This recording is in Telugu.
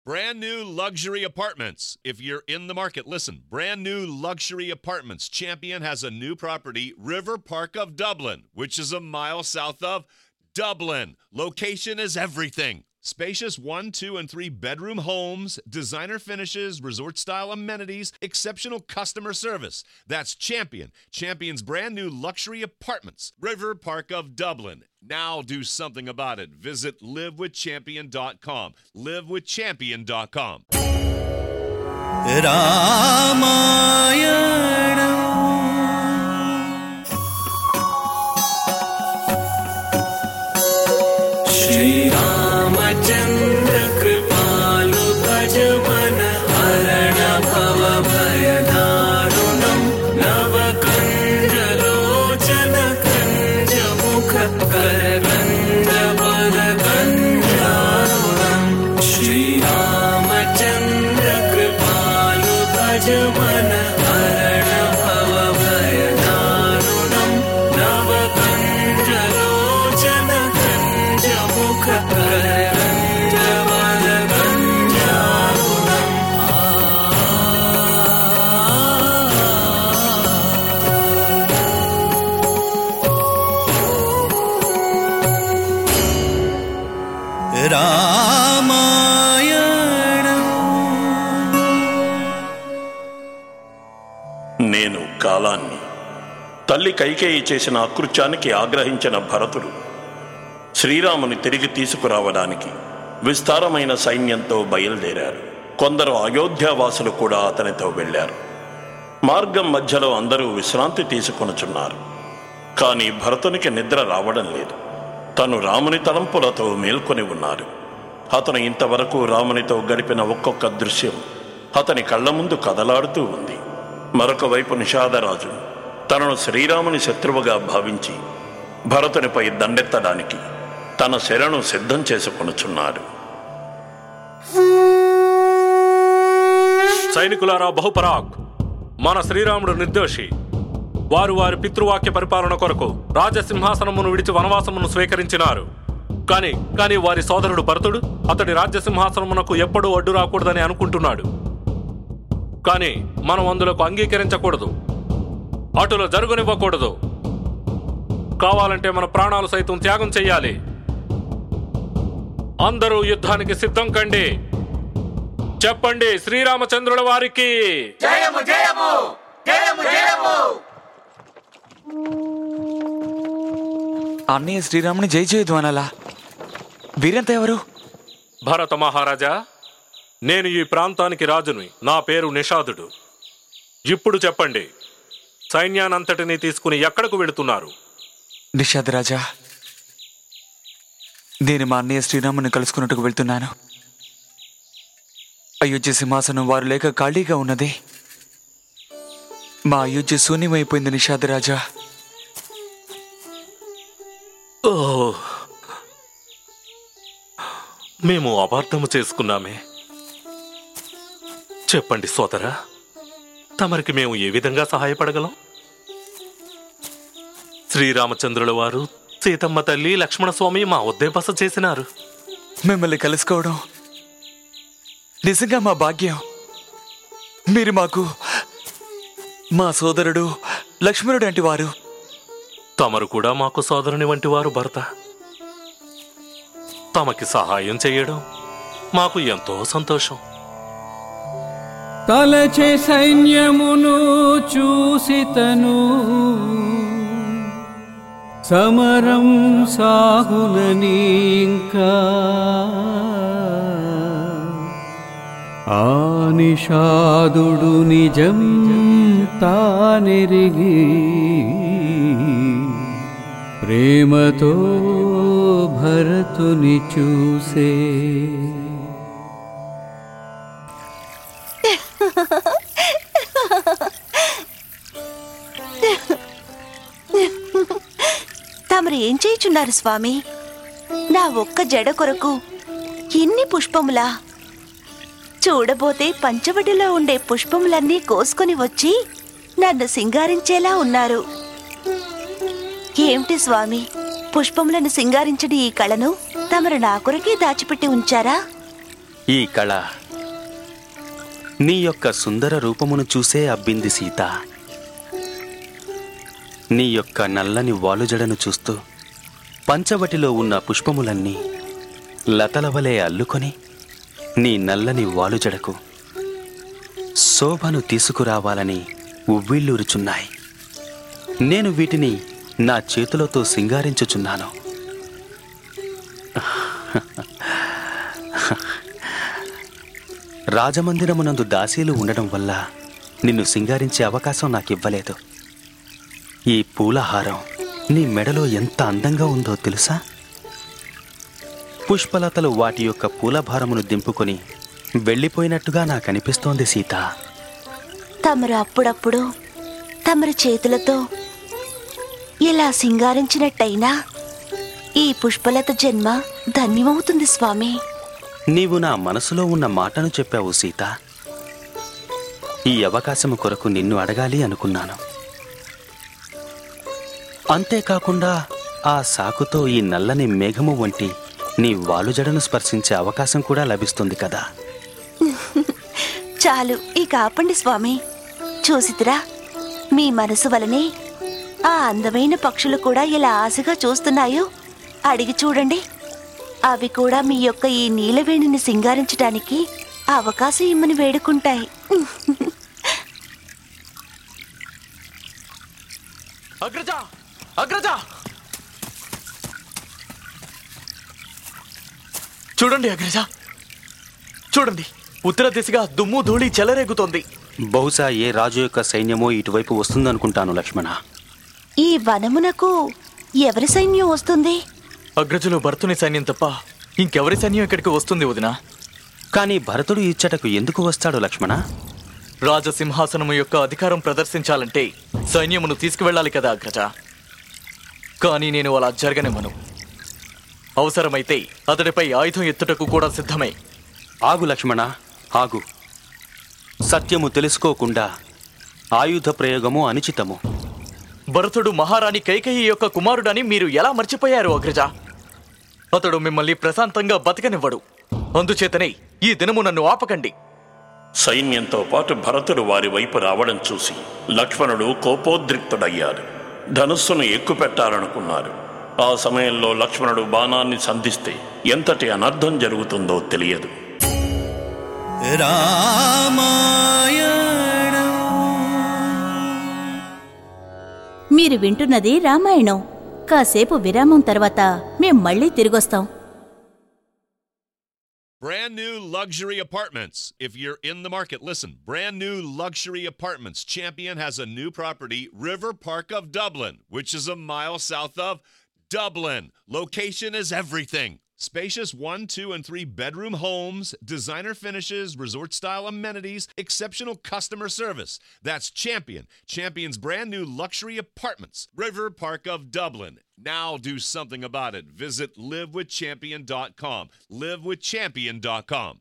Brand new luxury apartments. If you're in the market, listen. Brand new luxury apartments. Champion has a new property, River Park of Dublin, which is a mile south of Dublin. Location is everything. Spacious 1, 2, and 3 bedroom homes, designer finishes, resort-style amenities, exceptional customer service. That's Champion. Champion's brand new luxury apartments, River Park of Dublin. Now do something about it. Visit livewithchampion.com. Livewithchampion.com. Shri Ramchandra कृपालु भज मन हरण भव भय दारुणं नवकण्ड लोचन कञ्ज मुख करकण्ड पद कञ्जारुणं श्रीरामचन्द्र कृपालु भज मन हरण भव भय दारुणं नवकण्ड लोचन कञ्ज मुख నేను కాలాన్ని తల్లి కైకేయి చేసిన అకృత్యానికి ఆగ్రహించిన భరతుడు శ్రీరాముని తిరిగి తీసుకురావడానికి విస్తారమైన సైన్యంతో బయలుదేరారు. కొందరు అయోధ్యావాసులు కూడా అతనితో వెళ్ళారు. మార్గం మధ్యలో అందరూ విశ్రాంతి తీసుకొనుచున్నారు. కానీ భరతునికి నిద్ర రావడం లేదు. తను రాముని తలంపులతో మేల్కొని ఉన్నారు. అతను ఇంతవరకు రామునితో గడిపిన ఒక్కొక్క దృశ్యం అతని కళ్ళ ముందు కదలాడుతూ ఉంది. మరొక వైపు నిషాదరాజు తనను శ్రీరాముని శత్రువుగా భావించి భరతునిపై దండెత్తడానికి తన శరణు సిద్ధం చేసుకొనుచున్నాడు. సైనికులారా, బహుపరాక్! మన శ్రీరాముడు నిర్దోషి. వారు వారి పితృవాక్య పరిపాలన కొరకు రాజసింహాసనమును విడిచి వనవాసమును స్వీకరించినారు. కానీ వారి సోదరుడు భరతుడు అతడి రాజ్యసింహాసనమునకు ఎప్పుడూ అడ్డు రాకూడదని అనుకుంటున్నాడు. కానీ మనం అందులకు అంగీకరించకూడదు, అటులో జరుగునివ్వకూడదు. కావాలంటే మన ప్రాణాలు సైతం త్యాగం చెయ్యాలి. అందరూ యుద్ధానికి సిద్ధం కండి. చెప్పండి, శ్రీరామచంద్రుల వారికి జయము జయము జయము జయము. అన్నయ్య శ్రీరాముని జై జయదు అనాలా? వీరంతా ఎవరు? భరత మహారాజా, నేను ఈ ప్రాంతానికి రాజుని. నా పేరు నిషాదుడు. ఇప్పుడు చెప్పండి, సైన్యానంతటినీ తీసుకుని ఎక్కడకు వెళుతున్నారు? నిషాద్ రాజా, నేను మా అన్నయ్య శ్రీరాముని కలుసుకున్నట్టుకు వెళ్తున్నాను. అయోధ్య సింహాసనం వారు లేక ఖాళీగా ఉన్నది. మా అయోధ్య శూన్యమైపోయింది నిషాద్ రాజా. ఓ, మేము అపార్థము చేసుకున్నామే. చెప్పండి సోదరా, తమరికి మేము ఏ విధంగా సహాయపడగలం? శ్రీరామచంద్రుల వారు, సీతమ్మ తల్లి, లక్ష్మణస్వామి మా వద్దే బస చేసినారు. మిమ్మల్ని కలుసుకోవడం నిజంగా మా భాగ్యం. మీరు మాకు మా సోదరుడు లక్ష్మణుడు వంటి వారు. తమరు కూడా మాకు సోదరుని వంటి వారు భర్త. తమకి సహాయం చేయడం మాకు ఎంతో సంతోషం. తలచే సైన్యమును చూసితను సమరం సాగునని ఇంకా ఆ నిషాదుడు నిజం తానెరిగి ప్రేమతో భరతుని చూసే. తమరు ఏం చేయుచున్నారు స్వామి? నా ఒక్క జడ కొరకు ఇన్ని పుష్పములా? చూడబోతే పంచవటిలో ఉండే పుష్పములన్నీ కోసుకొని వచ్చి నన్ను సింగారించేలా ఉన్నారు. ఏమిటి స్వామి, పుష్పములను సింగారించడి ఈ కళను తమరు నా కొరకే దాచిపెట్టి ఉంచారా? ఈ కళ నీ యొక్క సుందర రూపమును చూసే అబ్బింది సీత. నీ యొక్క నల్లని వాలుజడను చూస్తూ పంచవటిలో ఉన్న పుష్పములన్నీ లతలవలే అల్లుకొని నీ నల్లని వాలుజడకు శోభను తీసుకురావాలని ఉవ్విళ్ళూరుచున్నాయి. నేను వీటిని నా చేతులతో సింగారించుచున్నాను. రాజమందిరమునందు దాసీలు ఉండడం వల్ల నిన్ను సింగారించే అవకాశం నాకివ్వలేదు. ఈ పూలహారం నీ మెడలో ఎంత అందంగా ఉందో తెలుసా? పుష్పలతలు వాటి యొక్క పూలభారమును దింపుకొని వెళ్ళిపోయినట్టుగా నాకనిపిస్తోంది సీత. తమరు అప్పుడప్పుడు తమరి చేతులతో ఇలా సింగారించినట్టయినా ఈ పుష్పలత జన్మ ధన్యమవుతుంది స్వామి. నీవు నా మనసులో ఉన్న మాటను చెప్పావు సీత. ఈ అవకాశము కొరకు నిన్ను అడగాలి అనుకున్నాను. అంతేకాకుండా ఆ సాకుతో ఈ నల్లని మేఘము వంటి నీ వాలుజడను స్పర్శించే అవకాశం కూడా లభిస్తుంది కదా. చాలు, ఇక ఆపండి స్వామి. చూసితిరా, మీ మనసు వలనే ఆ అందమైన పక్షులు కూడా ఇలా ఆశగా చూస్తున్నాయో అడిగి చూడండి. అవి కూడా మీ యొక్క ఈ నీలవేణిని సింగారించడానికి అవకాశం ఇమ్మని వేడుకుంటాయి. అగ్రజ, అగ్రజ, చూడండి అగ్రజ, చూడండి, ఉత్తర దిశగా దుమ్ము ధూళి చెలరేగుతోంది. బహుశా ఏ రాజు యొక్క సైన్యమో ఇటువైపు వస్తుందనుకుంటాను లక్ష్మణ. ఈ వనమునకు ఎవరి సైన్యం వస్తుంది? అగ్రజులు భరతుని సైన్యం తప్ప ఇంకెవరి సైన్యం ఇక్కడికి వస్తుంది వదినా? కానీ భరతుడు ఇచ్చటకు ఎందుకు వస్తాడు లక్ష్మణ? రాజసింహాసనము యొక్క అధికారం ప్రదర్శించాలంటే సైన్యమును తీసుకువెళ్ళాలి కదా అగ్రజ. కానీ నేను అలా జరగనివ్వను. అవసరమైతే అతడిపై ఆయుధం ఎత్తుటకు కూడా సిద్ధమే. ఆగు లక్ష్మణ, ఆగు. సత్యము తెలుసుకోకుండా ఆయుధ ప్రయోగము అనుచితము. భరతుడు మహారాణి కైకేయి యొక్క కుమారుడని మీరు ఎలా మర్చిపోయారు అగ్రజ? అతడు మిమ్మల్ని ప్రశాంతంగా బతకనివ్వడు. అందుచేతనే ఈ దినము నన్ను ఆపకండి. సైన్యంతో పాటు భరతుడు వారి వైపు రావడం చూసి లక్ష్మణుడు కోపోద్రిక్తుడయ్యాడు. ధనుస్సును ఎక్కుపెట్టాలనుకున్నాడు. ఆ సమయంలో లక్ష్మణుడు బాణాన్ని సంధిస్తే ఎంతటి అనర్థం జరుగుతుందో తెలియదు. మీరు వింటున్నది రామాయణం. కాసేపు విరామం తర్వాత మేం మళ్ళీ తిరిగొస్తాం. Brand new luxury apartments. If you're in the market, listen. Brand new luxury apartments. Champion has a new property, River Park of Dublin, which is a mile south of Dublin. Location is everything. Spacious 1, 2, and 3 bedroom homes, designer finishes, resort-style amenities, exceptional customer service. That's Champion. Champion's brand new luxury apartments, River Park of Dublin. Now do something about it. Visit livewithchampion.com. Livewithchampion.com.